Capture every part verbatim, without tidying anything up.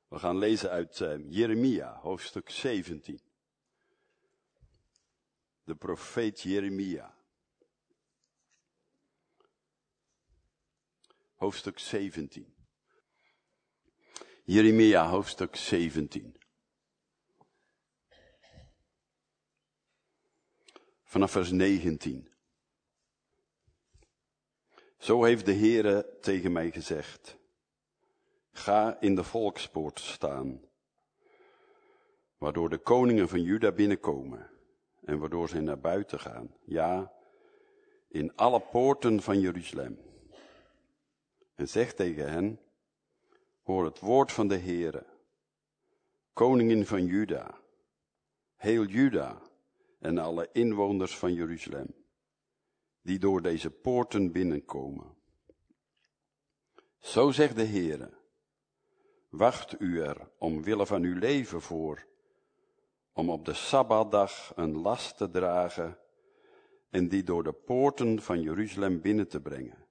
We gaan lezen uit uh, Jeremia, hoofdstuk zeventien. De profeet Jeremia. Hoofdstuk zeventien. Jeremia, hoofdstuk zeventien. Vanaf vers negentien. Zo heeft de Heere tegen mij gezegd. Ga in de volkspoort staan, waardoor de koningen van Juda binnenkomen en waardoor zij naar buiten gaan. Ja, in alle poorten van Jeruzalem. En zeg tegen hen, hoor het woord van de Heere, koningin van Juda, heel Juda en alle inwoners van Jeruzalem, die door deze poorten binnenkomen. Zo zegt de Heere, wacht u er omwille van uw leven voor, om op de Sabbatdag een last te dragen en die door de poorten van Jeruzalem binnen te brengen.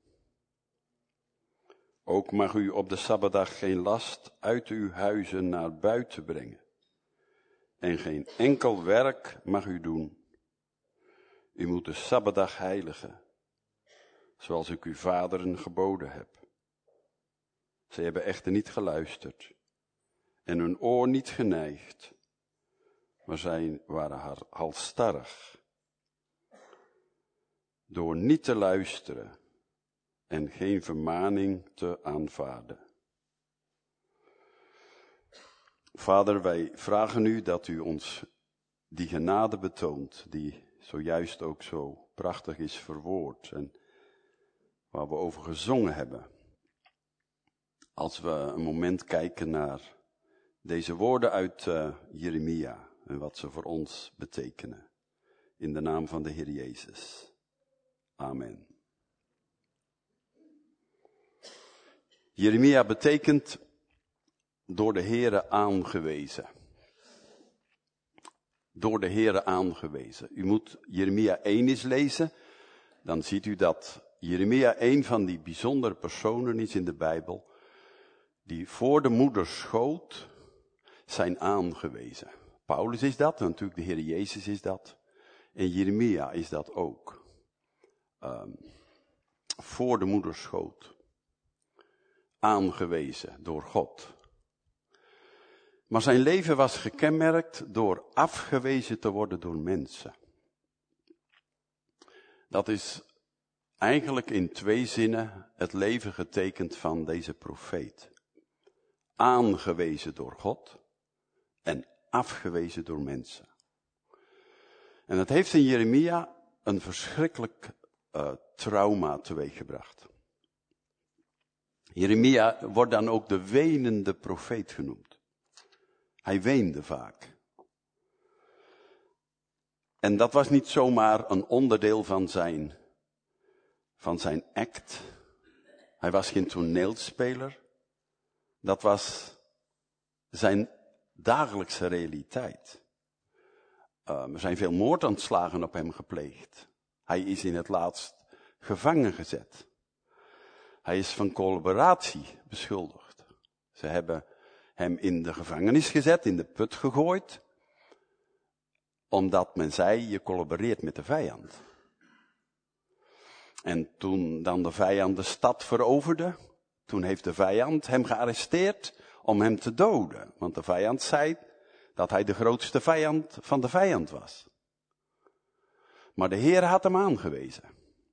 Ook mag u op de Sabbatdag geen last uit uw huizen naar buiten brengen. En geen enkel werk mag u doen. U moet de Sabbatdag heiligen, zoals ik uw vaderen geboden heb. Ze hebben echter niet geluisterd en hun oor niet geneigd, maar zij waren halsstarrig. Door niet te luisteren en geen vermaning te aanvaarden. Vader, wij vragen u dat u ons die genade betoont, die zojuist ook zo prachtig is verwoord en waar we over gezongen hebben. Als we een moment kijken naar deze woorden uit uh, Jeremia en wat ze voor ons betekenen. In de naam van de Heer Jezus. Amen. Jeremia betekent door de Heere aangewezen. Door de Heere aangewezen. U moet Jeremia één eens lezen, dan ziet u dat Jeremia een van die bijzondere personen is in de Bijbel, die voor de moederschoot zijn aangewezen. Paulus is dat, natuurlijk de Heer Jezus is dat. En Jeremia is dat ook. Um, voor de moederschoot. Aangewezen door God. Maar zijn leven was gekenmerkt door afgewezen te worden door mensen. Dat is eigenlijk in twee zinnen het leven getekend van deze profeet. Aangewezen door God en afgewezen door mensen. En dat heeft in Jeremia een verschrikkelijk uh, trauma teweeggebracht. Jeremia wordt dan ook de wenende profeet genoemd. Hij weende vaak. En dat was niet zomaar een onderdeel van zijn, van zijn act. Hij was geen toneelspeler. Dat was zijn dagelijkse realiteit. Uh, er zijn veel moordaanslagen op hem gepleegd. Hij is in het laatst gevangen gezet. Hij is van collaboratie beschuldigd. Ze hebben hem in de gevangenis gezet, in de put gegooid, omdat men zei, je collaboreert met de vijand. En toen dan de vijand de stad veroverde, toen heeft de vijand hem gearresteerd om hem te doden. Want de vijand zei dat hij de grootste vijand van de vijand was. Maar de Heer had hem aangewezen.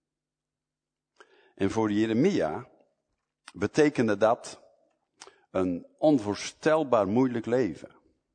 En voor Jeremia betekende dat een onvoorstelbaar moeilijk leven.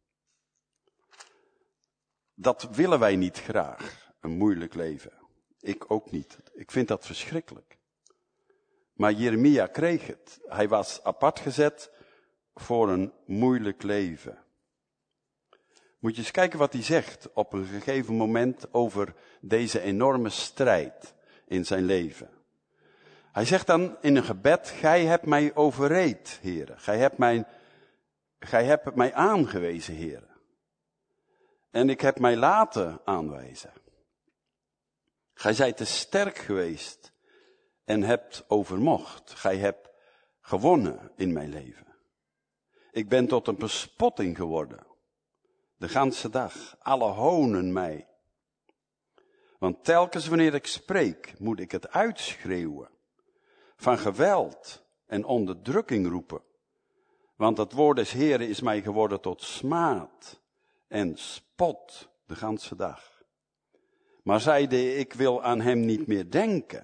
Dat willen wij niet graag, een moeilijk leven. Ik ook niet. Ik vind dat verschrikkelijk. Maar Jeremia kreeg het. Hij was apart gezet voor een moeilijk leven. Moet je eens kijken wat hij zegt op een gegeven moment over deze enorme strijd in zijn leven. Hij zegt dan in een gebed, gij hebt mij overreed, Heere. Gij hebt mij, gij hebt mij aangewezen, Heere. En ik heb mij laten aanwijzen. Gij zijt te sterk geweest en hebt overmocht. Gij hebt gewonnen in mijn leven. Ik ben tot een bespotting geworden. De ganse dag. Alle honen mij. Want telkens wanneer ik spreek, moet ik het uitschreeuwen. Van geweld en onderdrukking roepen. Want het woord des Heeren is mij geworden tot smaad en spot de ganse dag. Maar zeide ik wil aan hem niet meer denken.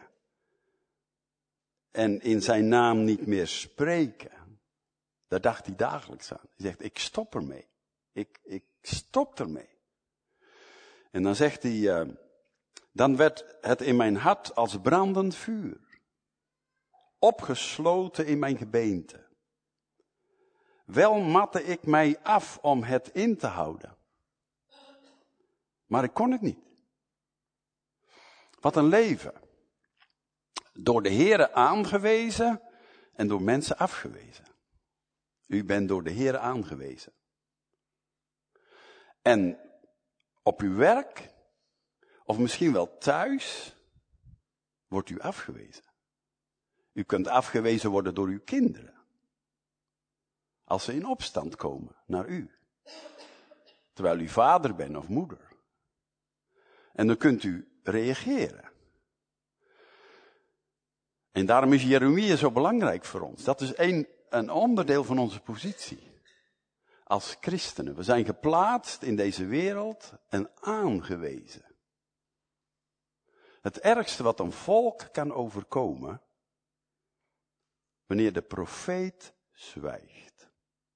En in zijn naam niet meer spreken. Daar dacht hij dagelijks aan. Hij zegt, ik stop ermee. Ik, ik stop ermee. En dan zegt hij, uh, dan werd het in mijn hart als brandend vuur. Opgesloten in mijn gebeente. Wel matte ik mij af om het in te houden. Maar ik kon het niet. Wat een leven. Door de Heere aangewezen en door mensen afgewezen. U bent door de Heere aangewezen. En op uw werk, of misschien wel thuis, wordt u afgewezen. U kunt afgewezen worden door uw kinderen. Als ze in opstand komen naar u. Terwijl u vader bent of moeder. En dan kunt u reageren. En daarom is Jeremia zo belangrijk voor ons. Dat is een, een onderdeel van onze positie. Als christenen. We zijn geplaatst in deze wereld en aangewezen. Het ergste wat een volk kan overkomen, wanneer de profeet zwijgt.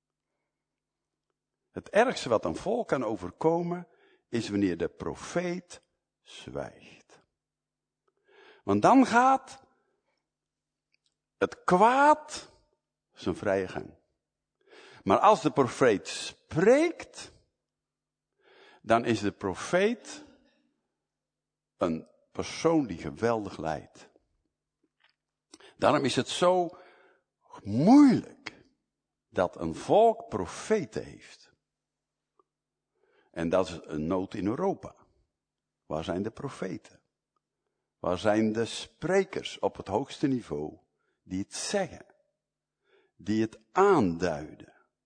Het ergste wat een volk kan overkomen, is wanneer de profeet zwijgt. Want dan gaat het kwaad zijn vrije gang. Maar als de profeet spreekt, dan is de profeet een persoon die geweldig leidt. Daarom is het zo moeilijk dat een volk profeten heeft. En dat is een nood in Europa. Waar zijn de profeten? Waar zijn de sprekers op het hoogste niveau die het zeggen? Die het aanduiden?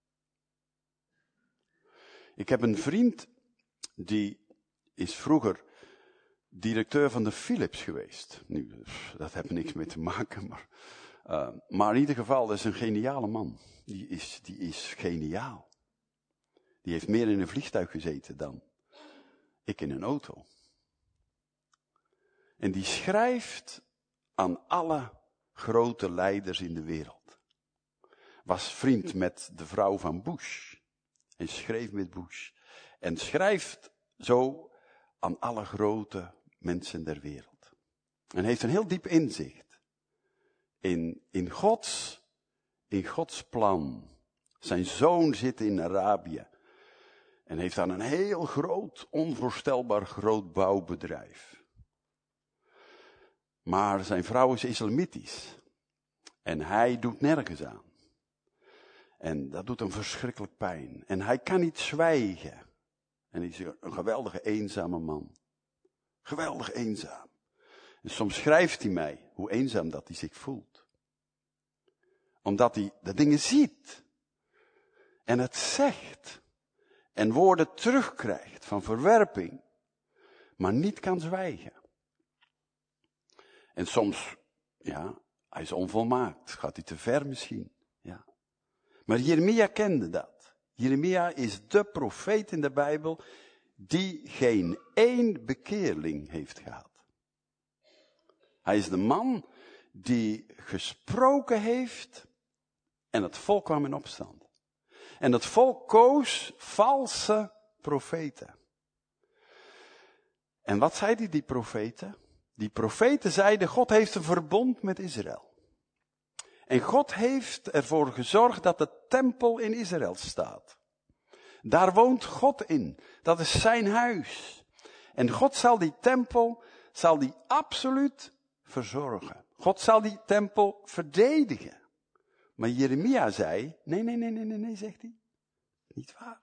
Ik heb een vriend, die is vroeger directeur van de Philips geweest. Nu, dat heeft niks mee te maken, maar, uh, maar in ieder geval, dat is een geniale man. Die is, die is geniaal. Die heeft meer in een vliegtuig gezeten dan ik in een auto. En die schrijft aan alle grote leiders in de wereld. Was vriend met de vrouw van Bush. En schreef met Bush. En schrijft zo aan alle grote mensen der wereld. En heeft een heel diep inzicht. In, in Gods, in Gods plan. Zijn zoon zit in Arabië. En heeft aan een heel groot, onvoorstelbaar groot bouwbedrijf. Maar zijn vrouw is islamitisch. En hij doet nergens aan. En dat doet hem verschrikkelijk pijn. En hij kan niet zwijgen. En hij is een geweldige eenzame man. Geweldig eenzaam. En soms schrijft hij mij hoe eenzaam dat hij zich voelt. Omdat hij de dingen ziet. En het zegt. En woorden terugkrijgt van verwerping. Maar niet kan zwijgen. En soms, ja, hij is onvolmaakt. Gaat hij te ver misschien. Ja. Maar Jeremia kende dat. Jeremia is de profeet in de Bijbel die geen één bekeerling heeft gehad. Hij is de man die gesproken heeft en het volk kwam in opstand. En het volk koos valse profeten. En wat zeiden die profeten? Die profeten zeiden, God heeft een verbond met Israël. En God heeft ervoor gezorgd dat de tempel in Israël staat. Daar woont God in. Dat is zijn huis. En God zal die tempel, zal die absoluut verzorgen. God zal die tempel verdedigen. Maar Jeremia zei, nee, nee, nee, nee, nee, nee, zegt hij. Niet waar.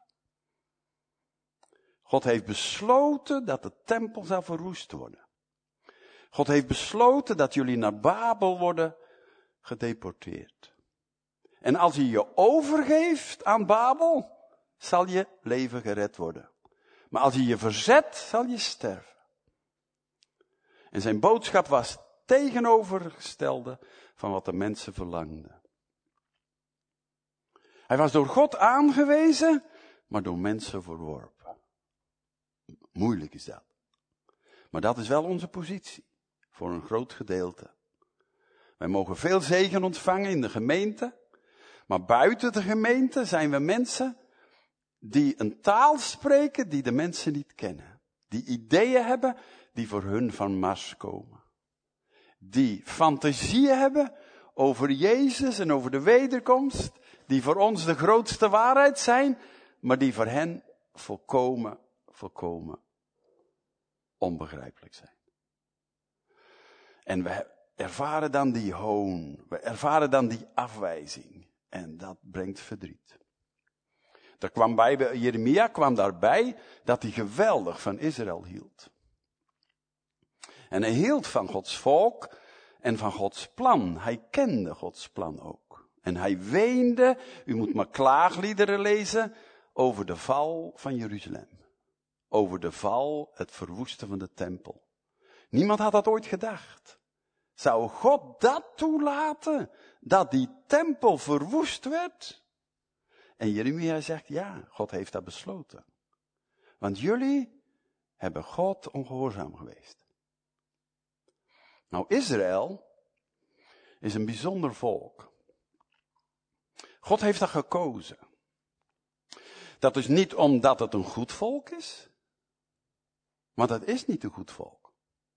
God heeft besloten dat de tempel zal verwoest worden. God heeft besloten dat jullie naar Babel worden gedeporteerd. En als je je overgeeft aan Babel, zal je leven gered worden. Maar als je je verzet, zal je sterven. En zijn boodschap was tegenovergestelde van wat de mensen verlangden. Hij was door God aangewezen, maar door mensen verworpen. Moeilijk is dat. Maar dat is wel onze positie, voor een groot gedeelte. Wij mogen veel zegen ontvangen in de gemeente, maar buiten de gemeente zijn we mensen die een taal spreken die de mensen niet kennen. Die ideeën hebben die voor hun van Mars komen. Die fantasieën hebben over Jezus en over de wederkomst, die voor ons de grootste waarheid zijn, maar die voor hen volkomen, volkomen onbegrijpelijk zijn. En we ervaren dan die hoon, we ervaren dan die afwijzing. En dat brengt verdriet. Er kwam bij, Jeremia kwam daarbij dat hij geweldig van Israël hield. En hij hield van Gods volk en van Gods plan. Hij kende Gods plan ook. En hij weende, u moet maar klaagliederen lezen, over de val van Jeruzalem. Over de val, het verwoesten van de tempel. Niemand had dat ooit gedacht. Zou God dat toelaten? Dat die tempel verwoest werd? En Jeremia zegt, ja, God heeft dat besloten. Want jullie hebben God ongehoorzaam geweest. Nou, Israël is een bijzonder volk. God heeft dat gekozen. Dat is niet omdat het een goed volk is. Want het is niet een goed volk.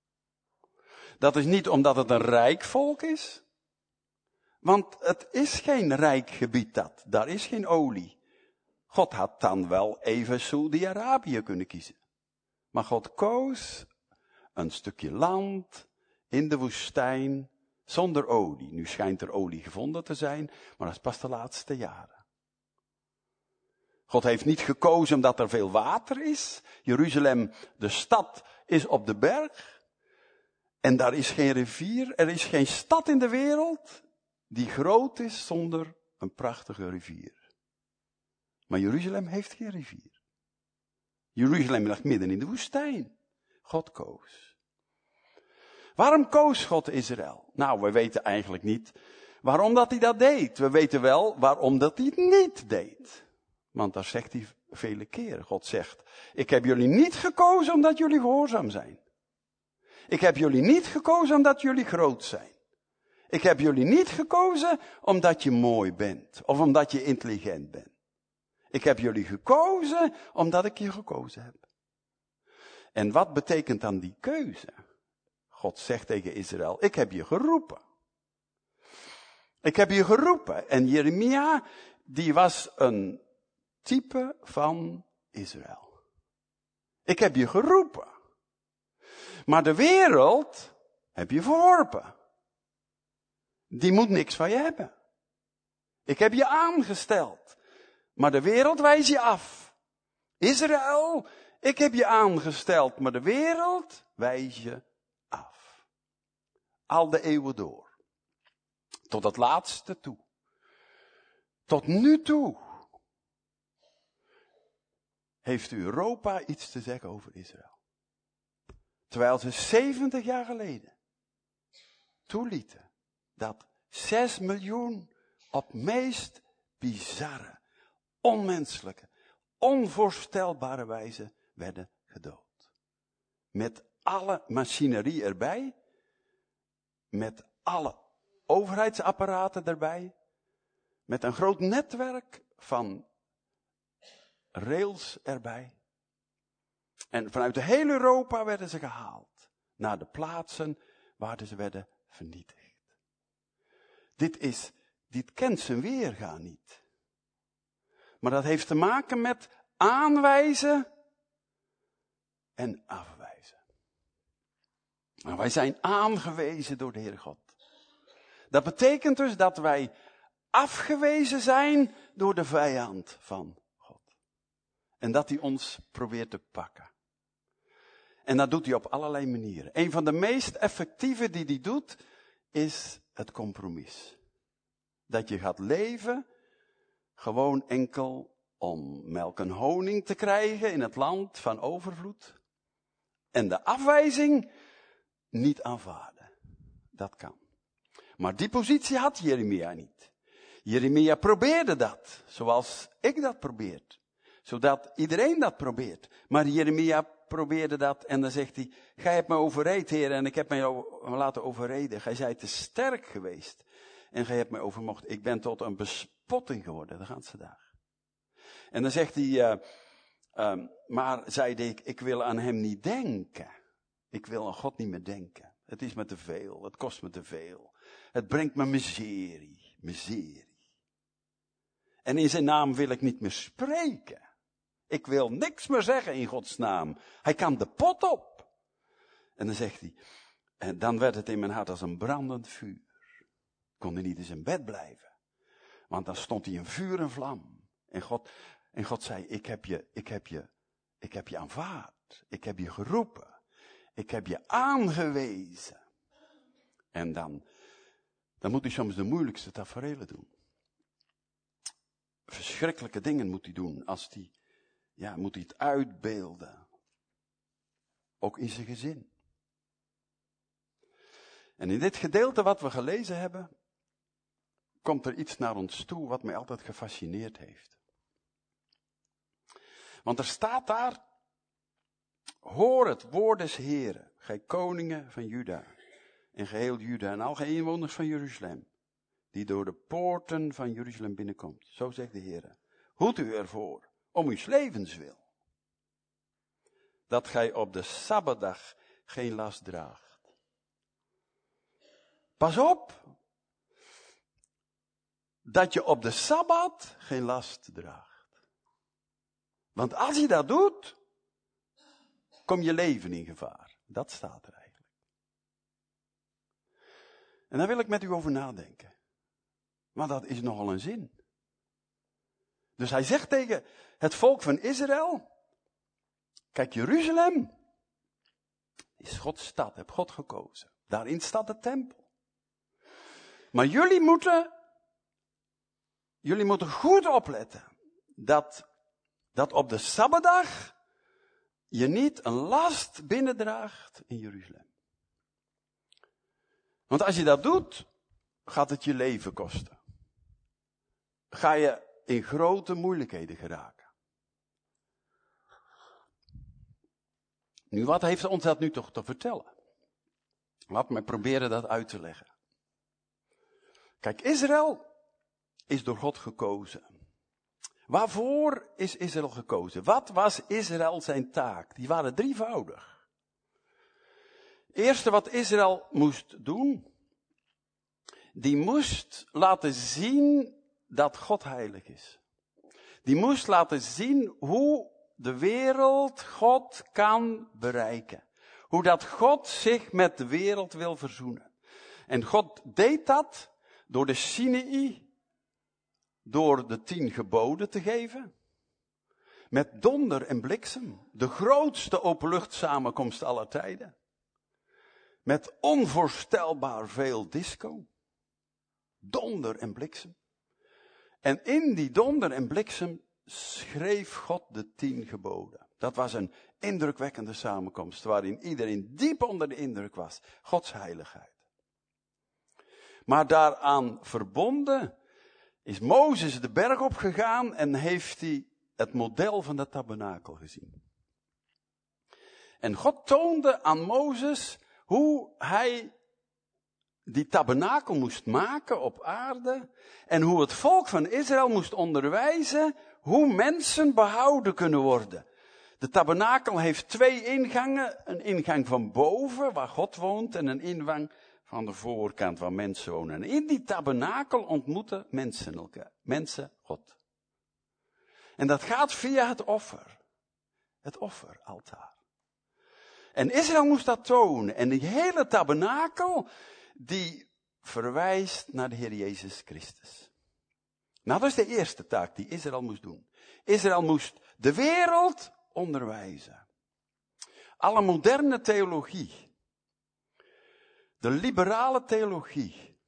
Dat is niet omdat het een rijk volk is. Want het is geen rijk gebied dat. Daar is geen olie. God had dan wel even Saudi-Arabië kunnen kiezen. Maar God koos een stukje land in de woestijn zonder olie. Nu schijnt er olie gevonden te zijn, maar dat is pas de laatste jaren. God heeft niet gekozen omdat er veel water is. Jeruzalem, de stad, is op de berg. En daar is geen rivier. Er is geen stad in de wereld die groot is zonder een prachtige rivier. Maar Jeruzalem heeft geen rivier. Jeruzalem ligt midden in de woestijn. God koos. Waarom koos God Israël? Nou, we weten eigenlijk niet waarom dat hij dat deed. We weten wel waarom dat hij het niet deed. Want daar zegt hij vele keren. God zegt, ik heb jullie niet gekozen omdat jullie gehoorzaam zijn. Ik heb jullie niet gekozen omdat jullie groot zijn. Ik heb jullie niet gekozen omdat je mooi bent. Of omdat je intelligent bent. Ik heb jullie gekozen omdat ik je gekozen heb. En wat betekent dan die keuze? God zegt tegen Israël, ik heb je geroepen. Ik heb je geroepen. En Jeremia, die was een type van Israël. Ik heb je geroepen. Maar de wereld heb je verworpen. Die moet niks van je hebben. Ik heb je aangesteld. Maar de wereld wijst je af. Israël, ik heb je aangesteld, maar de wereld wijst je af. Al de eeuwen door. Tot het laatste toe. Tot nu toe. Heeft Europa iets te zeggen over Israël. Terwijl ze zeventig jaar geleden toelieten dat zes miljoen op meest bizarre, onmenselijke, onvoorstelbare wijze werden gedood. Met alle machinerie erbij, met alle overheidsapparaten erbij, met een groot netwerk van rails erbij. En vanuit de hele Europa werden ze gehaald naar de plaatsen waar ze werden vernietigd. Dit is, dit kent zijn weerga niet. Maar dat heeft te maken met aanwijzen en afwijzen. Nou, wij zijn aangewezen door de Heere God. Dat betekent dus dat wij afgewezen zijn door de vijand van God. En dat hij ons probeert te pakken. En dat doet hij op allerlei manieren. Een van de meest effectieve die hij doet, is het compromis. dat je gaat leven gewoon enkel om melk en honing te krijgen in het land van overvloed. En de afwijzing niet aanvaarden. Dat kan. Maar die positie had Jeremia niet. Jeremia probeerde dat, zoals ik dat probeert. Zodat iedereen dat probeert. Maar Jeremia probeerde dat en dan zegt hij, gij hebt mij overreed, Heer, en ik heb mij laten overreden. Gij zijt te sterk geweest en gij hebt mij overmocht. Ik ben tot een bespotting geworden, de ganse dag. En dan zegt hij, uh, uh, maar zeide ik, ik wil aan hem niet denken. Ik wil aan God niet meer denken. Het is me te veel, het kost me te veel. Het brengt me miserie, miserie. En in zijn naam wil ik niet meer spreken. Ik wil niks meer zeggen in Gods naam. Hij kan de pot op. En dan zegt hij, en dan werd het in mijn hart als een brandend vuur. Kon hij niet in zijn bed blijven. Want dan stond hij in vuur en vlam. En God, en God zei, ik heb je, ik heb je, ik heb je aanvaard. Ik heb je geroepen. Ik heb je aangewezen. En dan, dan moet hij soms de moeilijkste taferelen doen. Verschrikkelijke dingen moet hij doen. Als hij, ja, moet hij het uitbeelden. Ook in zijn gezin. En in dit gedeelte wat we gelezen hebben, komt er iets naar ons toe wat mij altijd gefascineerd heeft. Want er staat daar, hoor het woord des Heren, gij koningen van Juda, en geheel Juda en al gij inwoners van Jeruzalem, die door de poorten van Jeruzalem binnenkomt. Zo zegt de Heer, hoed u ervoor, om uw levenswil, dat gij op de Sabbatdag geen last draagt. Pas op, dat je op de Sabbat geen last draagt. Want als je dat doet, kom je leven in gevaar. Dat staat er eigenlijk. En daar wil ik met u over nadenken. Maar dat is nogal een zin. Dus hij zegt tegen het volk van Israël, kijk, Jeruzalem is Gods stad, heb God gekozen. Daarin staat de tempel. Maar jullie moeten, jullie moeten goed opletten, dat, dat op de Sabbatdag je niet een last binnendraagt in Jeruzalem. Want als je dat doet, gaat het je leven kosten. Ga je in grote moeilijkheden geraken. Nu, wat heeft ons dat nu toch te vertellen? Laat me proberen dat uit te leggen. Kijk, Israël is door God gekozen. Waarvoor is Israël gekozen? Wat was Israël zijn taak? Die waren drievoudig. Het eerste wat Israël moest doen, die moest laten zien dat God heilig is. Die moest laten zien hoe de wereld God kan bereiken. Hoe dat God zich met de wereld wil verzoenen. En God deed dat door de Sinaï, door de tien geboden te geven. Met donder en bliksem. De grootste openluchtsamenkomst aller tijden. Met onvoorstelbaar veel disco. Donder en bliksem. En in die donder en bliksem schreef God de tien geboden. Dat was een indrukwekkende samenkomst, waarin iedereen diep onder de indruk was. Gods heiligheid. Maar daaraan verbonden is Mozes de berg opgegaan en heeft hij het model van de tabernakel gezien. En God toonde aan Mozes hoe hij die tabernakel moest maken op aarde en hoe het volk van Israël moest onderwijzen hoe mensen behouden kunnen worden. De tabernakel heeft twee ingangen, een ingang van boven waar God woont en een ingang van de voorkant waar mensen wonen. En in die tabernakel ontmoeten mensen elkaar, mensen God. En dat gaat via het offer, het offeraltaar. En Israël moest dat tonen en die hele tabernakel die verwijst naar de Heer Jezus Christus. Nou, dat is de eerste taak die Israël moest doen. Israël moest de wereld onderwijzen. Alle moderne theologie, de liberale theologie,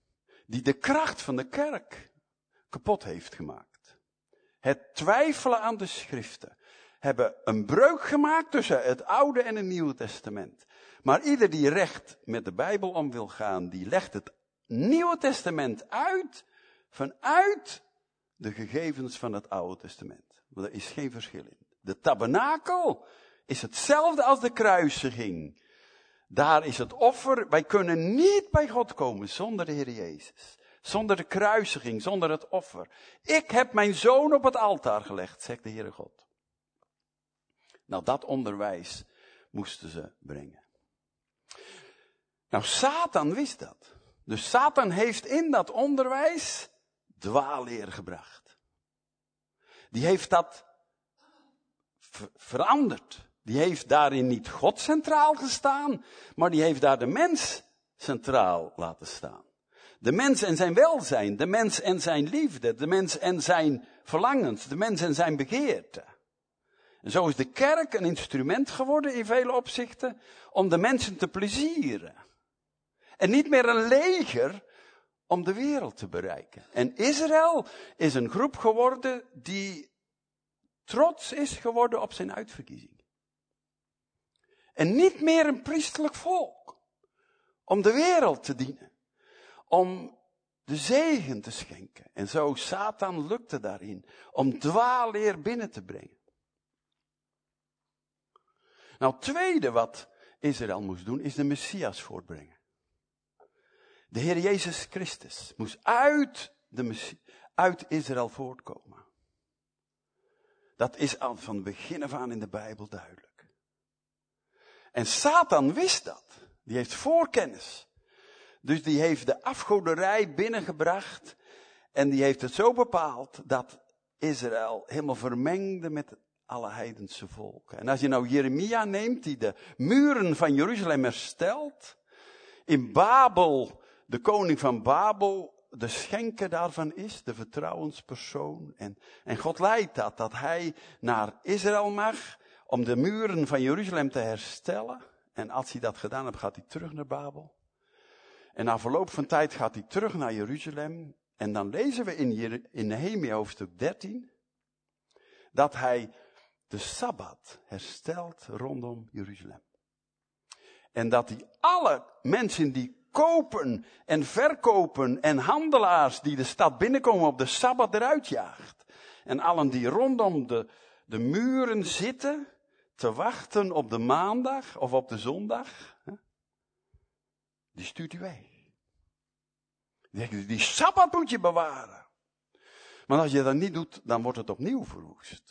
die de kracht van de kerk kapot heeft gemaakt. Het twijfelen aan de schriften hebben een breuk gemaakt tussen het Oude en het Nieuwe Testament. Maar ieder die recht met de Bijbel om wil gaan, die legt het Nieuwe Testament uit vanuit de gegevens van het Oude Testament. Want er is geen verschil in. De tabernakel is hetzelfde als de kruisiging. Daar is het offer. Wij kunnen niet bij God komen zonder de Heer Jezus. Zonder de kruisiging, zonder het offer. Ik heb mijn zoon op het altaar gelegd, zegt de Heere God. Nou, dat onderwijs moesten ze brengen. Nou, Satan wist dat. Dus Satan heeft in dat onderwijs dwaalleer gebracht. Die heeft dat ver- veranderd. Die heeft daarin niet God centraal gestaan, maar die heeft daar de mens centraal laten staan. De mens en zijn welzijn, de mens en zijn liefde, de mens en zijn verlangens, de mens en zijn begeerte. En zo is de kerk een instrument geworden in vele opzichten om de mensen te plezieren. En niet meer een leger om de wereld te bereiken. En Israël is een groep geworden die trots is geworden op zijn uitverkiezing. En niet meer een priestelijk volk om de wereld te dienen. Om de zegen te schenken. En zo Satan lukte daarin om dwaalleer binnen te brengen. Nou, het tweede wat Israël moest doen is de Messias voortbrengen. De Heer Jezus Christus moest uit, de Messie, uit Israël voortkomen. Dat is al van het begin af aan in de Bijbel duidelijk. En Satan wist dat. Die heeft voorkennis. Dus die heeft de afgoderij binnengebracht. En die heeft het zo bepaald dat Israël helemaal vermengde met alle heidense volken. En als je nou Jeremia neemt, die de muren van Jeruzalem herstelt. In Babel, de koning van Babel, de schenker daarvan is, de vertrouwenspersoon. En, en God leidt dat, dat hij naar Israël mag om de muren van Jeruzalem te herstellen. En als hij dat gedaan heeft, gaat hij terug naar Babel. En na verloop van tijd gaat hij terug naar Jeruzalem. En dan lezen we in, Jer- in Nehemia hoofdstuk dertien, dat hij de Sabbat herstelt rondom Jeruzalem. En dat hij alle mensen die kopen en verkopen en handelaars die de stad binnenkomen op de Sabbat eruit jaagt. En allen die rondom de, de muren zitten te wachten op de maandag of op de zondag, hè, die stuurt hij weg. Die, zegt, die Sabbat moet je bewaren. Maar als je dat niet doet, dan wordt het opnieuw verwoest.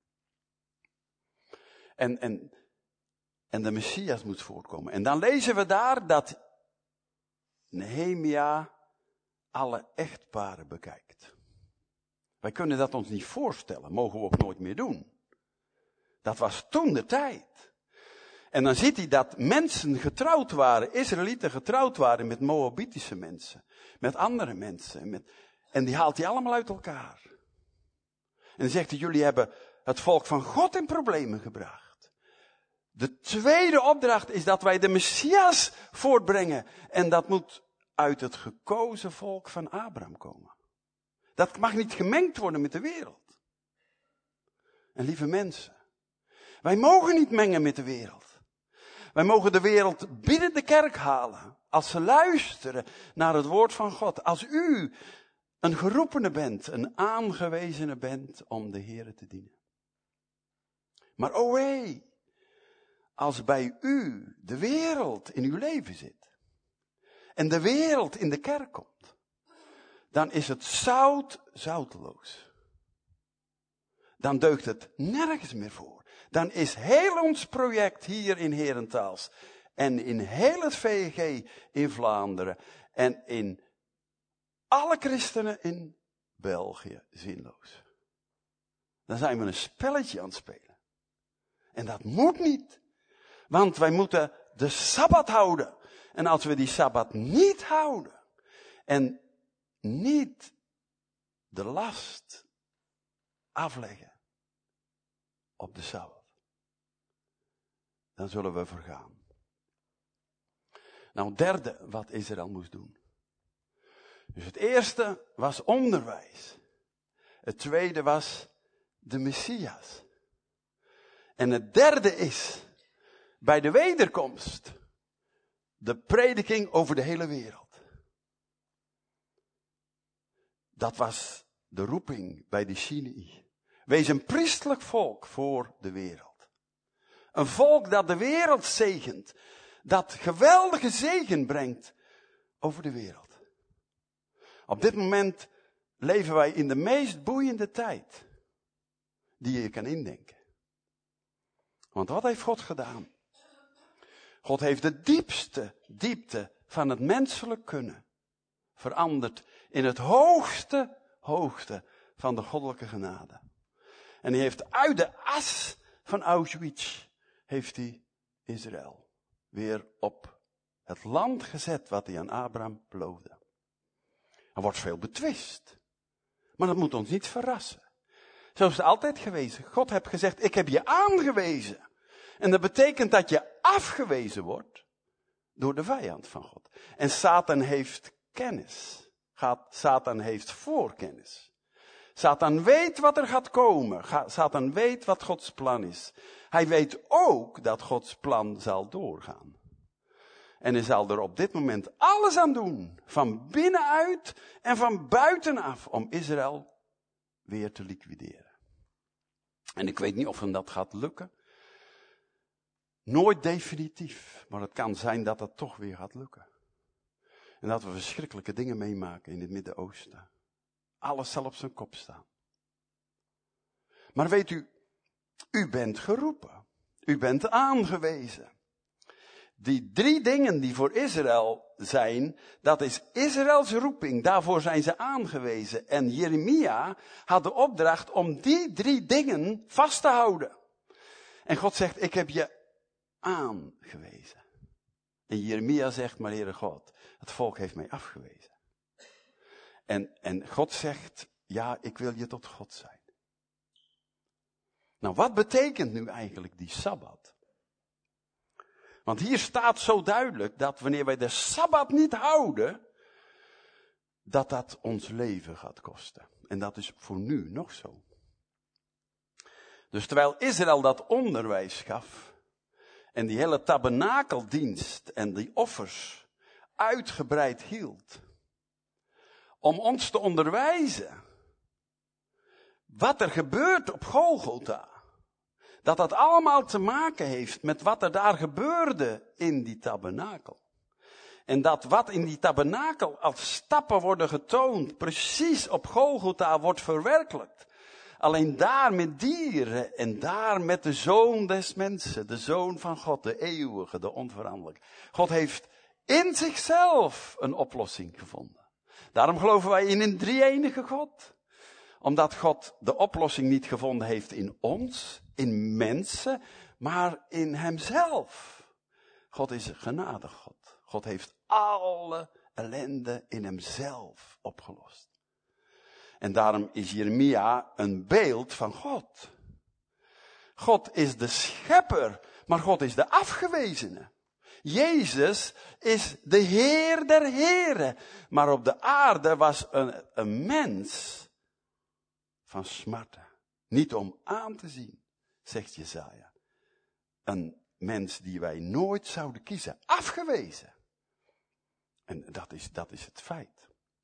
En, en, en de Messias moet voortkomen. En dan lezen we daar dat Nehemia alle echtparen bekijkt. Wij kunnen dat ons niet voorstellen, mogen we ook nooit meer doen. Dat was toen de tijd. En dan ziet hij dat mensen getrouwd waren, Israëlieten getrouwd waren met Moabitische mensen. Met andere mensen. Met, en die haalt hij allemaal uit elkaar. En dan zegt hij, jullie hebben het volk van God in problemen gebracht. De tweede opdracht is dat wij de Messias voortbrengen. En dat moet uit het gekozen volk van Abraham komen. Dat mag niet gemengd worden met de wereld. En lieve mensen, wij mogen niet mengen met de wereld. Wij mogen de wereld binnen de kerk halen. Als ze luisteren naar het woord van God. Als u een geroepene bent, een aangewezene bent om de Heere te dienen. Maar o wee, als bij u de wereld in uw leven zit. En de wereld in de kerk komt. Dan is het zout zouteloos. Dan deugt het nergens meer voor. Dan is heel ons project hier in Herentals en in heel het V G in Vlaanderen en in alle christenen in België zinloos. Dan zijn we een spelletje aan het spelen. En dat moet niet. Want wij moeten de Sabbat houden. En als we die Sabbat niet houden en niet de last afleggen op de Sabbat, dan zullen we vergaan. Nou, derde wat Israël moest doen. Dus het eerste was onderwijs. Het tweede was de Messias. En het derde is, bij de wederkomst, de prediking over de hele wereld. Dat was de roeping bij de Sinai. Wees een priestelijk volk voor de wereld. Een volk dat de wereld zegent. Dat geweldige zegen brengt over de wereld. Op dit moment leven wij in de meest boeiende tijd die je kan indenken. Want wat heeft God gedaan? God heeft de diepste diepte van het menselijk kunnen veranderd in het hoogste hoogte van de goddelijke genade. En hij heeft uit de as van Auschwitz, heeft hij Israël weer op het land gezet wat hij aan Abraham beloofde. Er wordt veel betwist. Maar dat moet ons niet verrassen. Zo is het altijd geweest. God heeft gezegd, ik heb je aangewezen. En dat betekent dat je afgewezen wordt door de vijand van God. En Satan heeft kennis. Satan heeft voorkennis. Satan weet wat er gaat komen. Satan weet wat Gods plan is. Hij weet ook dat Gods plan zal doorgaan. En hij zal er op dit moment alles aan doen. Van binnenuit en van buitenaf. Om Israël weer te liquideren. En ik weet niet of hem dat gaat lukken. Nooit definitief. Maar het kan zijn dat het toch weer gaat lukken. En dat we verschrikkelijke dingen meemaken in het Midden-Oosten. Alles zal op zijn kop staan. Maar weet u, u bent geroepen. U bent aangewezen. Die drie dingen die voor Israël zijn, dat is Israëls roeping. Daarvoor zijn ze aangewezen. En Jeremia had de opdracht om die drie dingen vast te houden. En God zegt, ik heb je aangewezen. En Jeremia zegt, maar Heere God, het volk heeft mij afgewezen. En, en God zegt, ja, ik wil je tot God zijn. Nou, wat betekent nu eigenlijk die Sabbat? Want hier staat zo duidelijk dat wanneer wij de Sabbat niet houden, dat dat ons leven gaat kosten. En dat is voor nu nog zo. Dus terwijl Israël dat onderwijs gaf, en die hele tabernakeldienst en die offers uitgebreid hield, om ons te onderwijzen wat er gebeurt op Golgotha. Dat dat allemaal te maken heeft met wat er daar gebeurde in die tabernakel. En dat wat in die tabernakel als stappen worden getoond, precies op Golgotha wordt verwerkelijkt. Alleen daar met dieren en daar met de Zoon des mensen, de Zoon van God, de eeuwige, de onveranderlijke. God heeft in zichzelf een oplossing gevonden. Daarom geloven wij in een drie-enige God. Omdat God de oplossing niet gevonden heeft in ons, in mensen, maar in hemzelf. God is een genadig God. God heeft alle ellende in hemzelf opgelost. En daarom is Jeremia een beeld van God. God is de schepper, maar God is de afgewezene. Jezus is de Heer der heren, maar op de aarde was een, een mens van smarten. Niet om aan te zien, zegt Jesaja. Een mens die wij nooit zouden kiezen, afgewezen. En dat is, dat is het feit.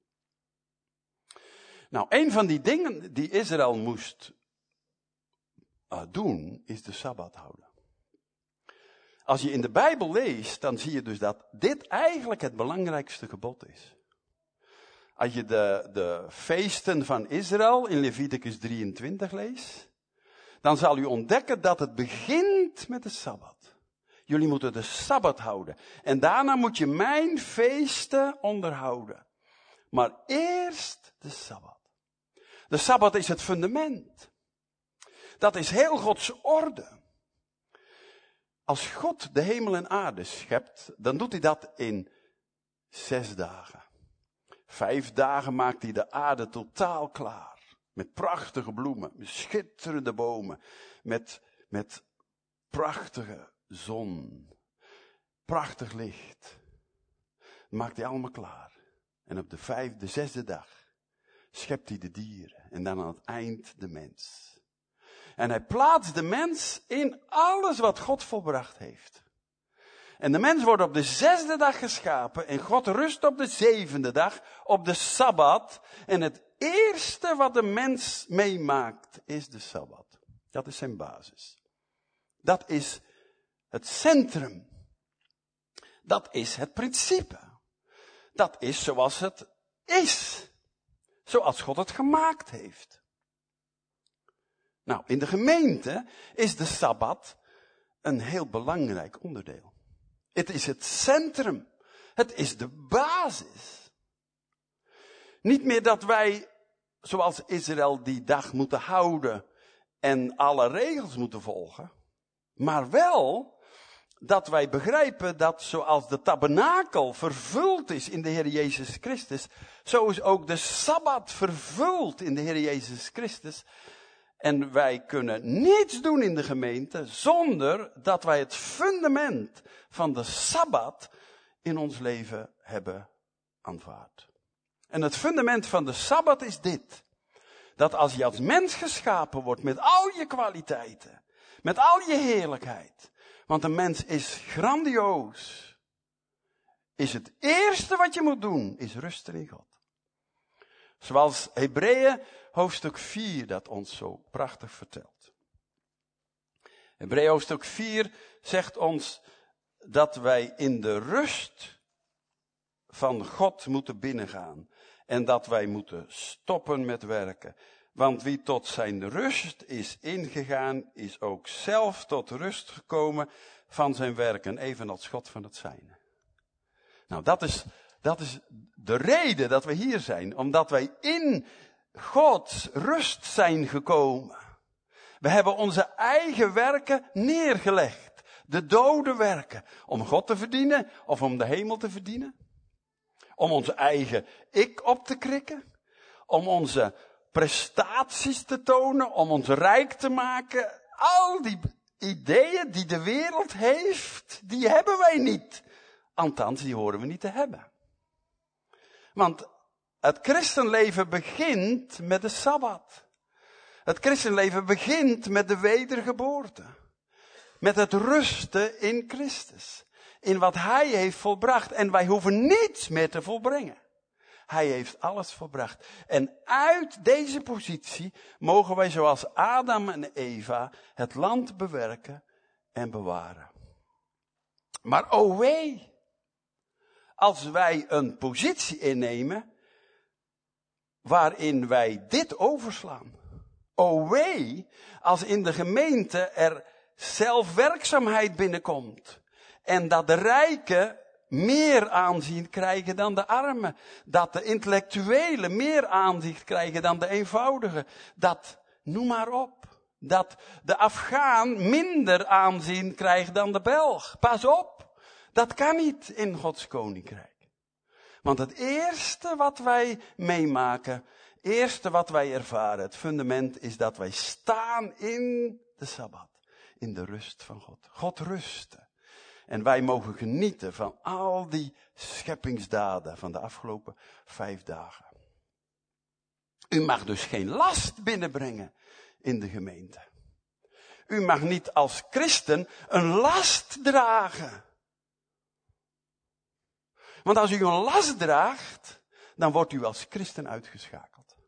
Nou, een van die dingen die Israël moest uh, doen, is de Sabbat houden. Als je in de Bijbel leest, dan zie je dus dat dit eigenlijk het belangrijkste gebod is. Als je de, de feesten van Israël in Leviticus drieëntwintig leest, dan zal u ontdekken dat het begint met de Sabbat. Jullie moeten de Sabbat houden. En daarna moet je mijn feesten onderhouden. Maar eerst de Sabbat. De Sabbat is het fundament. Dat is heel Gods orde. Als God de hemel en aarde schept, dan doet hij dat in zes dagen. Vijf dagen maakt hij de aarde totaal klaar. Met prachtige bloemen, met schitterende bomen, met, met prachtige zon, prachtig licht. Dat maakt hij allemaal klaar. En op de vijfde, zesde dag schept hij de dieren. En dan aan het eind de mens. En hij plaatst de mens in alles wat God volbracht heeft. En de mens wordt op de zesde dag geschapen. En God rust op de zevende dag, op de Sabbat. En het eerste wat de mens meemaakt is de Sabbat. Dat is zijn basis. Dat is het centrum. Dat is het principe. Dat is zoals het is. Zoals God het gemaakt heeft. Nou, in de gemeente is de Sabbat een heel belangrijk onderdeel. Het is het centrum. Het is de basis. Niet meer dat wij, zoals Israël, die dag moeten houden en alle regels moeten volgen. Maar wel dat wij begrijpen dat zoals de tabernakel vervuld is in de Heer Jezus Christus, zo is ook de Sabbat vervuld in de Heer Jezus Christus. En wij kunnen niets doen in de gemeente zonder dat wij het fundament van de Sabbat in ons leven hebben aanvaard. En het fundament van de Sabbat is dit. Dat als je als mens geschapen wordt met al je kwaliteiten, met al je heerlijkheid, want een mens is grandioos, is het eerste wat je moet doen, is rusten in God. Zoals Hebreeën hoofdstuk vier dat ons zo prachtig vertelt. Hebreeën hoofdstuk vier zegt ons dat wij in de rust van God moeten binnengaan. En dat wij moeten stoppen met werken. Want wie tot zijn rust is ingegaan, is ook zelf tot rust gekomen van zijn werken, evenals God van het zijne. Nou, dat is, dat is de reden dat we hier zijn, omdat wij in Gods rust zijn gekomen. We hebben onze eigen werken neergelegd, de dode werken, om God te verdienen of om de hemel te verdienen. Om onze eigen ik op te krikken, om onze prestaties te tonen, om ons rijk te maken. Al die ideeën die de wereld heeft, die hebben wij niet. Althans, die horen we niet te hebben. Want het christenleven begint met de Sabbat. Het christenleven begint met de wedergeboorte. Met het rusten in Christus. In wat Hij heeft volbracht. En wij hoeven niets meer te volbrengen. Hij heeft alles volbracht. En uit deze positie mogen wij zoals Adam en Eva het land bewerken en bewaren. Maar o wee, als wij een positie innemen waarin wij dit overslaan. O wee, als in de gemeente er zelfwerkzaamheid binnenkomt. En dat de rijken meer aanzien krijgen dan de armen. Dat de intellectuelen meer aanzicht krijgen dan de eenvoudigen. Dat, noem maar op. Dat de Afghaan minder aanzien krijgt dan de Belg. Pas op. Dat kan niet in Gods koninkrijk. Want het eerste wat wij meemaken, het eerste wat wij ervaren, het fundament is dat wij staan in de Sabbat. In de rust van God. God rusten. En wij mogen genieten van al die scheppingsdaden van de afgelopen vijf dagen. U mag dus geen last binnenbrengen in de gemeente. U mag niet als christen een last dragen. Want als u een last draagt, dan wordt u als christen uitgeschakeld.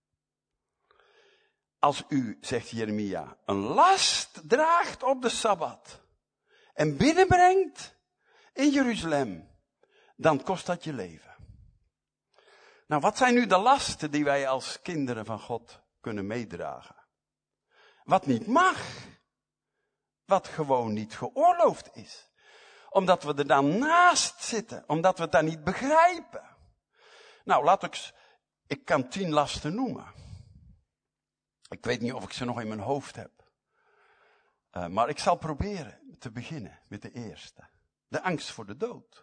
Als u, zegt Jeremia, een last draagt op de Sabbat en binnenbrengt in Jeruzalem, dan kost dat je leven. Nou, wat zijn nu de lasten die wij als kinderen van God kunnen meedragen? Wat niet mag. Wat gewoon niet geoorloofd is. Omdat we er dan naast zitten. Omdat we het dan niet begrijpen. Nou, laat ik, ik kan tien lasten noemen. Ik weet niet of ik ze nog in mijn hoofd heb. Uh, maar ik zal proberen te beginnen met de eerste. De angst voor de dood.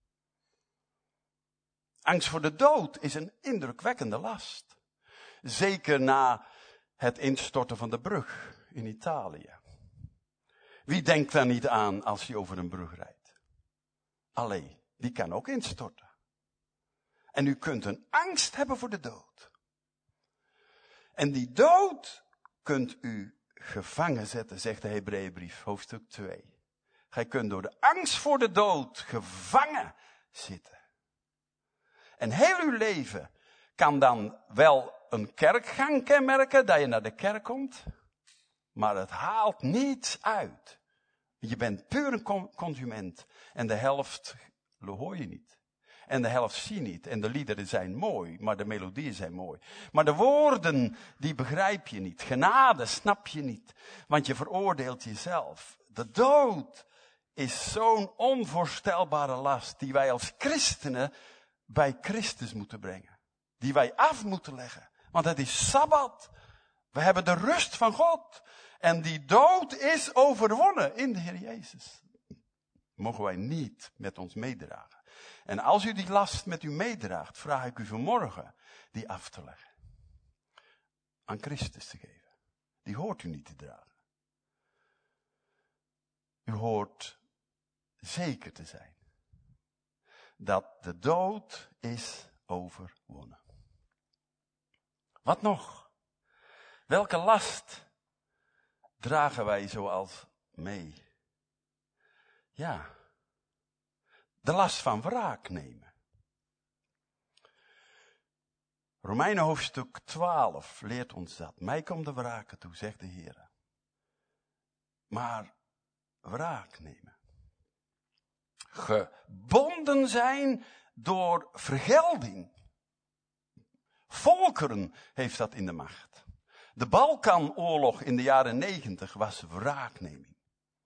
Angst voor de dood is een indrukwekkende last. Zeker na het instorten van de brug in Italië. Wie denkt daar niet aan als hij over een brug rijdt? Allee, die kan ook instorten. En u kunt een angst hebben voor de dood. En die dood kunt u gevangen zetten, zegt de Hebreeënbrief, hoofdstuk twee. Gij kunt door de angst voor de dood gevangen zitten. En heel uw leven kan dan wel een kerkgang kenmerken, dat je naar de kerk komt. Maar het haalt niets uit. Je bent puur een consument. En de helft hoor je niet. En de helft zie je niet. En de liederen zijn mooi, maar de melodieën zijn mooi. Maar de woorden, die begrijp je niet. Genade snap je niet. Want je veroordeelt jezelf. De dood is zo'n onvoorstelbare last die wij als christenen bij Christus moeten brengen. Die wij af moeten leggen. Want het is Sabbat. We hebben de rust van God. En die dood is overwonnen in de Heer Jezus. Mogen wij niet met ons meedragen. En als u die last met u meedraagt, vraag ik u vanmorgen die af te leggen. Aan Christus te geven. Die hoort u niet te dragen. U hoort zeker te zijn dat de dood is overwonnen. Wat nog? Welke last dragen wij zoals mee? Ja, de last van wraak nemen. Romeinen hoofdstuk twaalf leert ons dat. Mij komt de wraak toe, zegt de Heer. Maar wraak nemen. Gebonden zijn door vergelding. Volkeren heeft dat in de macht. De Balkanoorlog in de jaren negentig was wraakneming.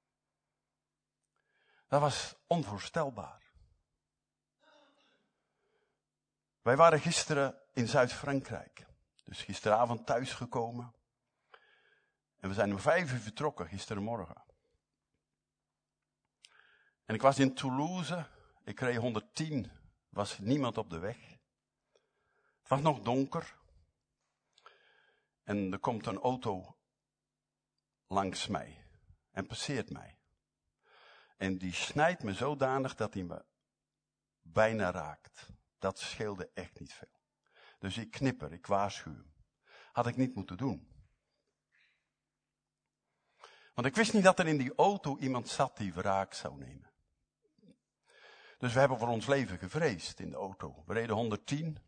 Dat was onvoorstelbaar. Wij waren gisteren in Zuid-Frankrijk. Dus gisteravond thuisgekomen. En we zijn om vijf uur vertrokken, gisterenmorgen. En ik was in Toulouse. Ik reed honderdtien. Was niemand op de weg. Het was nog donker. En er komt een auto langs mij. En passeert mij. En die snijdt me zodanig dat hij me bijna raakt. Dat scheelde echt niet veel. Dus ik knipper, ik waarschuw hem. Had ik niet moeten doen. Want ik wist niet dat er in die auto iemand zat die wraak zou nemen. Dus we hebben voor ons leven gevreesd in de auto. We reden honderdtien.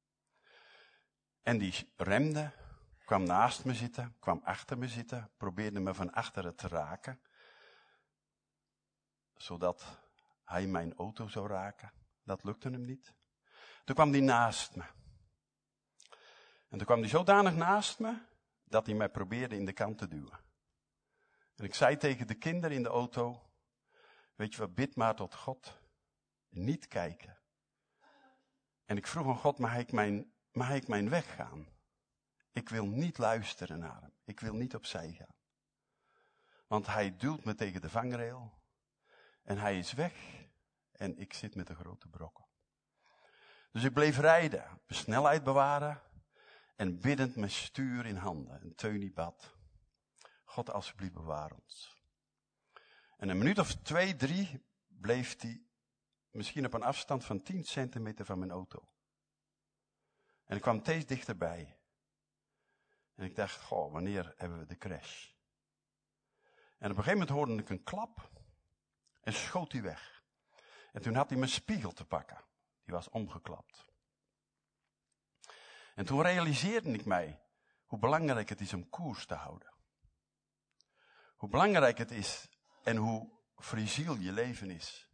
En die remde, kwam naast me zitten, kwam achter me zitten, probeerde me van achteren te raken. Zodat hij mijn auto zou raken. Dat lukte hem niet. Toen kwam hij naast me. En toen kwam hij zodanig naast me, dat hij mij probeerde in de kant te duwen. En ik zei tegen de kinderen in de auto, weet je wat, bid maar tot God. Niet kijken. En ik vroeg aan God, mag ik mijn, mag ik mijn weg gaan? Ik wil niet luisteren naar hem. Ik wil niet opzij gaan. Want hij duwt me tegen de vangrail. En hij is weg. En ik zit met een grote brokken. Dus ik bleef rijden. Mijn snelheid bewaren. En biddend mijn stuur in handen. En Teunie bad. God, alsjeblieft bewaar ons. En een minuut of twee, drie bleef hij misschien op een afstand van tien centimeter van mijn auto. En ik kwam steeds dichterbij. En ik dacht, goh, wanneer hebben we de crash? En op een gegeven moment hoorde ik een klap. En schoot hij weg. En toen had hij mijn spiegel te pakken. Die was omgeklapt. En toen realiseerde ik mij hoe belangrijk het is om koers te houden. Hoe belangrijk het is en hoe fragiel je leven is.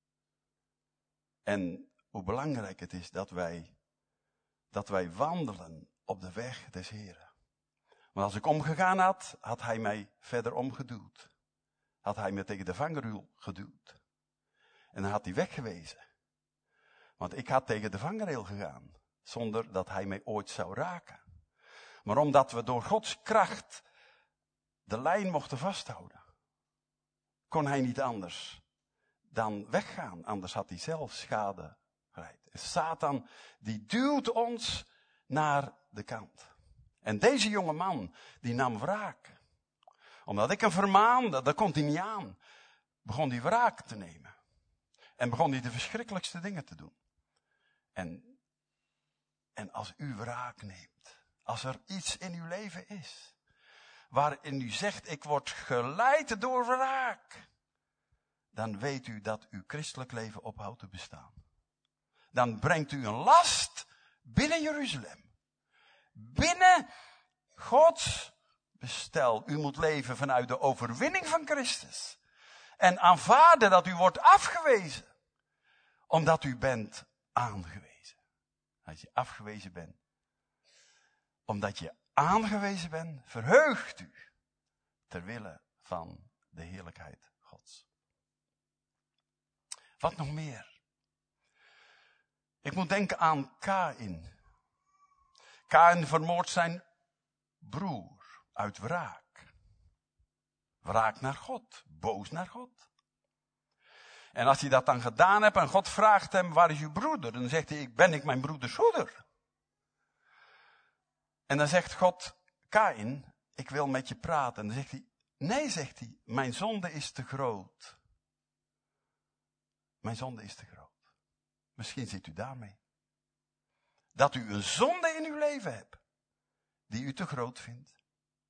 En hoe belangrijk het is dat wij, dat wij wandelen op de weg des Heren. Want als ik omgegaan had, had hij mij verder omgeduwd. Had hij me tegen de vangrail geduwd. En dan had hij weggewezen. Want ik had tegen de vangrail gegaan. Zonder dat hij mij ooit zou raken. Maar omdat we door Gods kracht de lijn mochten vasthouden. Kon hij niet anders dan weggaan. Anders had hij zelf schade geleid. En Satan die duwt ons naar de kant. En deze jonge man die nam wraak. Omdat ik hem vermaande, dat kon hij niet aan. Begon hij wraak te nemen. En begon hij de verschrikkelijkste dingen te doen. En En als u wraak neemt, als er iets in uw leven is, waarin u zegt, ik word geleid door wraak, dan weet u dat uw christelijk leven ophoudt te bestaan. Dan brengt u een last binnen Jeruzalem. Binnen Gods bestel. U moet leven vanuit de overwinning van Christus. En aanvaarden dat u wordt afgewezen. Omdat u bent aangewezen. Als je afgewezen bent. Omdat je aangewezen bent, verheugt u. Terwille van de heerlijkheid Gods. Wat nog meer? Ik moet denken aan Kaïn. Kaïn vermoordt zijn broer uit wraak. Wraak naar God, boos naar God. En als hij dat dan gedaan heeft en God vraagt hem, waar is uw broeder? Dan zegt hij, ben ik mijn broeders hoeder? En dan zegt God, Kaïn, ik wil met je praten. En dan zegt hij, nee, zegt hij, mijn zonde is te groot. Mijn zonde is te groot. Misschien zit u daarmee. Dat u een zonde in uw leven hebt. Die u te groot vindt.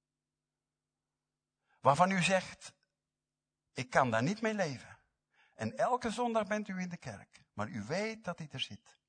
Waarvan u zegt, ik kan daar niet mee leven. En elke zondag bent u in de kerk. Maar u weet dat hij er zit.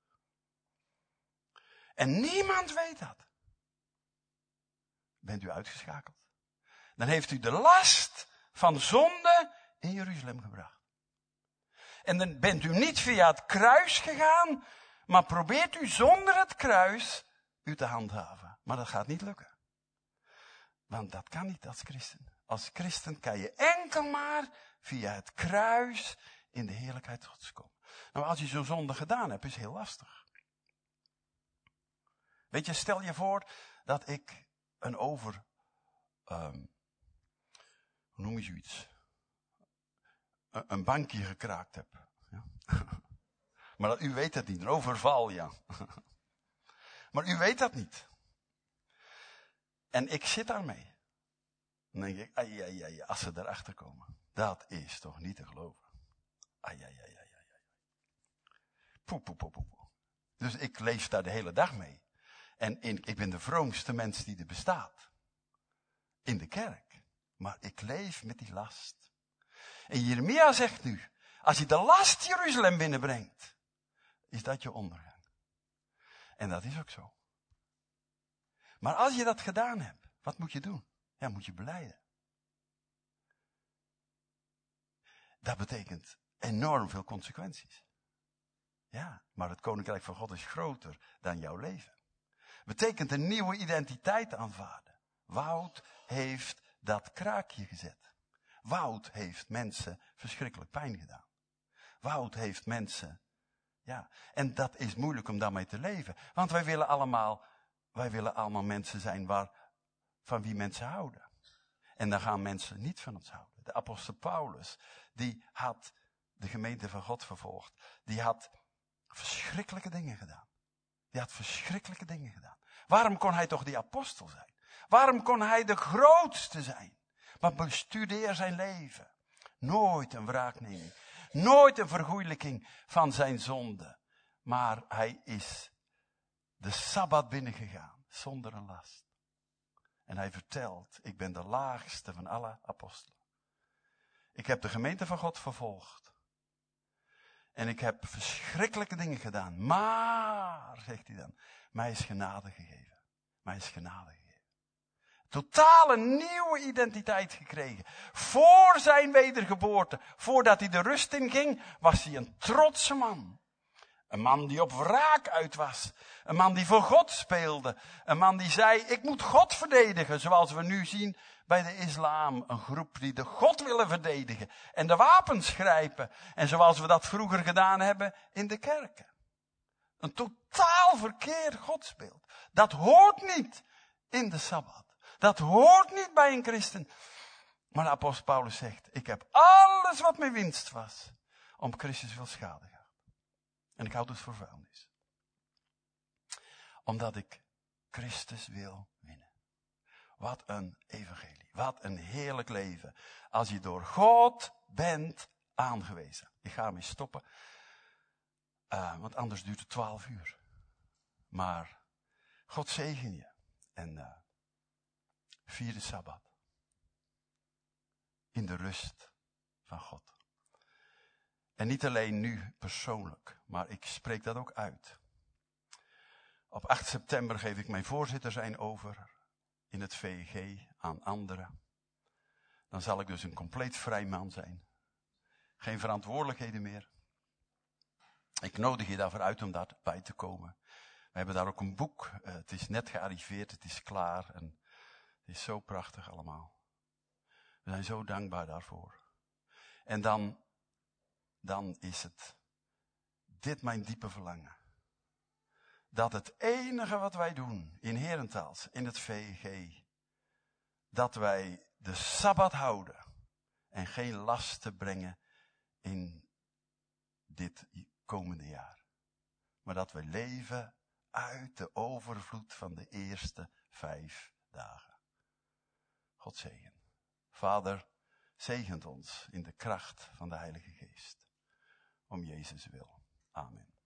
En niemand weet dat. Bent u uitgeschakeld. Dan heeft u de last van zonde in Jeruzalem gebracht. En dan bent u niet via het kruis gegaan, maar probeert u zonder het kruis u te handhaven. Maar dat gaat niet lukken. Want dat kan niet als christen. Als christen kan je enkel maar via het kruis in de heerlijkheid Gods komen. Nou, als je zo'n zonde gedaan hebt, is het heel lastig. Weet je, stel je voor dat ik een over, um, hoe noem je zoiets? Een, een bankje gekraakt heb. Ja. Maar dat, u weet het niet, een overval, ja. Maar u weet dat niet. En ik zit daarmee. Dan denk ik, ai, ai, ai, als ze daarachter komen. Dat is toch niet te geloven. Ai, ai, ai, ai, ai. Poe, poe, poe, poe. Dus ik leef daar de hele dag mee. En in, ik ben de vroomste mens die er bestaat. In de kerk. Maar ik leef met die last. En Jeremia zegt nu, als je de last Jeruzalem binnenbrengt, is dat je ondergang. En dat is ook zo. Maar als je dat gedaan hebt, wat moet je doen? Ja, moet je belijden. Dat betekent enorm veel consequenties. Ja, maar het koninkrijk van God is groter dan jouw leven. Betekent een nieuwe identiteit aanvaarden. Wout heeft dat kraakje gezet. Wout heeft mensen verschrikkelijk pijn gedaan. Wout heeft mensen, ja, en dat is moeilijk om daarmee te leven. Want wij willen allemaal, wij willen allemaal mensen zijn waar, van wie mensen houden. En dan gaan mensen niet van ons houden. De apostel Paulus, die had de gemeente van God vervolgd. Die had verschrikkelijke dingen gedaan. Die had verschrikkelijke dingen gedaan. Waarom kon hij toch die apostel zijn? Waarom kon hij de grootste zijn? Maar bestudeer zijn leven. Nooit een wraakneming. Nooit een vergoeilijking van zijn zonde. Maar hij is de Sabbat binnengegaan. Zonder een last. En hij vertelt, ik ben de laagste van alle apostelen. Ik heb de gemeente van God vervolgd. En ik heb verschrikkelijke dingen gedaan. Maar, zegt hij dan, mij is genade gegeven. Mij is genade gegeven. Totale nieuwe identiteit gekregen. Voor zijn wedergeboorte, voordat hij de rust in ging, was hij een trotse man. Een man die op wraak uit was. Een man die voor God speelde. Een man die zei, ik moet God verdedigen. Zoals we nu zien bij de islam. Een groep die de God willen verdedigen. En de wapens grijpen. En zoals we dat vroeger gedaan hebben in de kerken. Een totaal verkeerd godsbeeld. Dat hoort niet in de Sabbat. Dat hoort niet bij een christen. Maar de apostel Paulus zegt, ik heb alles wat mijn winst was. Om Christus wil schade gaan. En ik houd het voor vuilnis. Omdat ik Christus wil winnen. Wat een evangelie. Wat een heerlijk leven. Als je door God bent aangewezen. Ik ga ermee stoppen. Uh, want anders duurt het twaalf uur. Maar God zegen je. En uh, vier de Sabbat. In de rust van God. En niet alleen nu persoonlijk, maar ik spreek dat ook uit. Op acht september geef ik mijn voorzitter zijn over in het V E G aan anderen. Dan zal ik dus een compleet vrij man zijn. Geen verantwoordelijkheden meer. Ik nodig je daarvoor uit om daarbij te komen. We hebben daar ook een boek. Uh, het is net gearriveerd, het is klaar. En het is zo prachtig allemaal. We zijn zo dankbaar daarvoor. En dan, dan is het dit mijn diepe verlangen. Dat het enige wat wij doen in Herentals, in het V E G, dat wij de Sabbat houden en geen lasten brengen in dit komende jaar. Maar dat we leven uit de overvloed van de eerste vijf dagen. God zegen. Vader, zegent ons in de kracht van de Heilige Geest. Om Jezus wil. Amen.